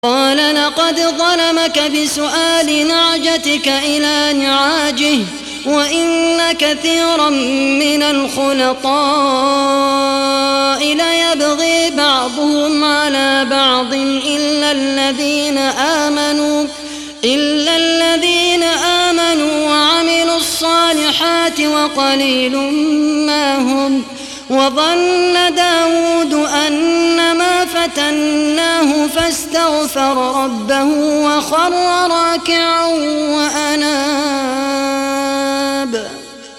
قال لقد ظلمك بسؤال نعجتك إلى نعاجه وإن كثيرا من الخلطاء ليبغي بعضهم على بعض إلا الذين آمنوا وعملوا الصالحات وقليل ما هم. وظن داود أنما فتناه فاستغفر ربه وخر راكعا وأناب.